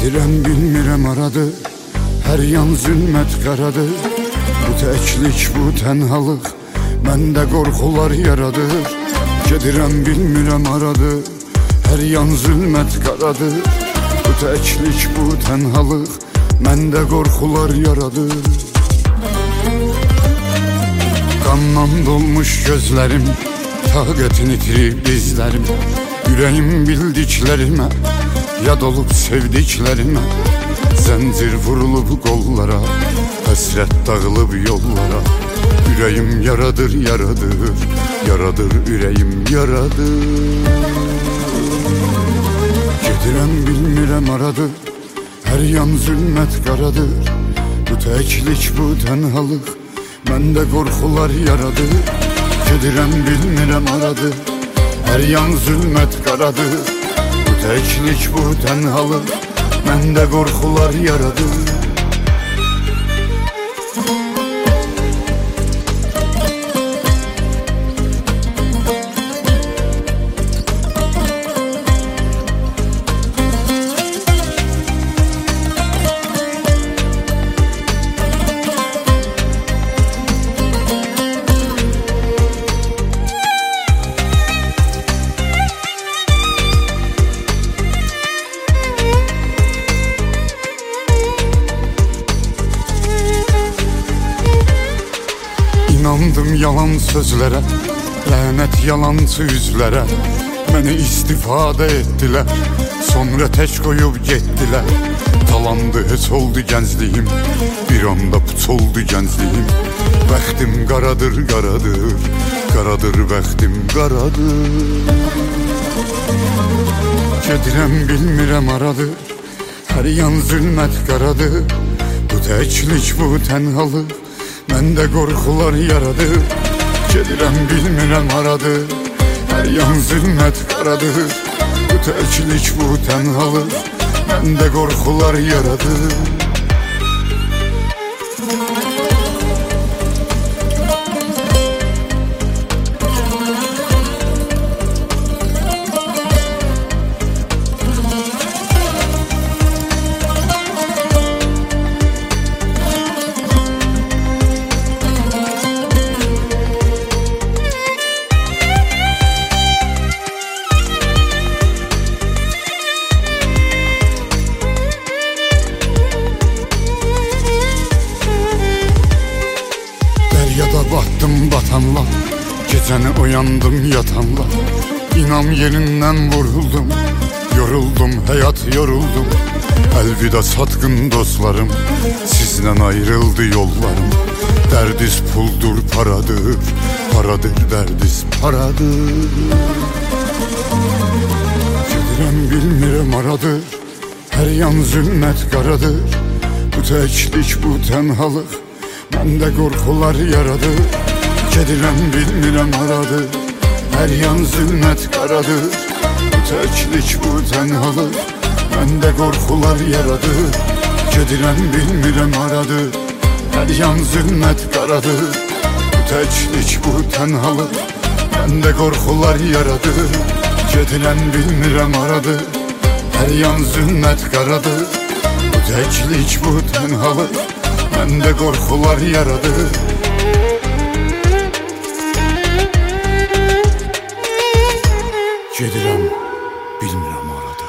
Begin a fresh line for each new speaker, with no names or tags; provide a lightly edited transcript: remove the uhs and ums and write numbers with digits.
Gedirəm bilmirəm aradır, hər yan zülmət qaradır. Bu təklik, bu tənhalıq məndə qorxular yaradır. Gedirəm bilmirəm aradır, hər yan zülmət qaradır. Bu təklik, bu tənhalıq məndə qorxular yaradır. Qandan dolmuş gözlərim, taqətini itirib dizlərim. Ürəyim bildiklərimə, yad olub sevdiklərimə. Zəncir vurulub qollara, həsrət dağılıb yollara. Ürəyim yaradır, yaradır, yaradır, ürəyim yaradır. Gedirəm bilmirəm aradır, hər yan zülmət qaradır. Bu təklik, bu tənhalıq məndə qorxular yaradır. Gedirəm bilmirəm aradır, hər yan zülmət qaradır. Bu təklik, bu tənhalıq məndə qorxular yaradır. İnandım yalan sözlərə, lənət yalançı üzlərə. Məni istifadə etdilər, sonra tək qoyub getdilər. Talandı, heç oldu gəncliyim, bir anda puç oldu gəncliyim. Bəxtim qaradır, qaradır, qaradır, bəxtim qaradır. Gedirəm bilmirəm aradır, hər yan zülmət qaradır. Bu təklik, bu tənhalıq məndə qorxular yaradır. Gedirəm bilmirəm aradır, hər yan zülmət qaradır. Bu təklik, bu tənhalıq məndə qorxular yaradır. Dəryada batdım batanla, gecəni oyandım yatanla. İnam yerindən vuruldum, yoruldum, həyat yoruldum. Əlvida satqın dostlarım, sizlə ayrıldı yollarım. Dərdiz puldur, paradır, paradır, dərdiz paradır. Gedirəm bilmirəm aradır, hər yan zülmət qaradır. Bu təklik, bu tənhalıq məndə qorxular yaradır. Gedirəm bilmirəm aradır, hər yan zülmət qaradır. Bu təklik, bu tənhalıq məndə qorxular yaradır. Gedirəm bilmirəm aradır, hər yan zülmət qaradır. Bu təklik, bu tənhalıq məndə qorxular yaradır. Gedirəm bilmirəm aradır, hər yan zülmət qaradır. Bu təklik, bu tənhalıq məndə qorxular yaradır. Gedirəm bilmirəm aradır.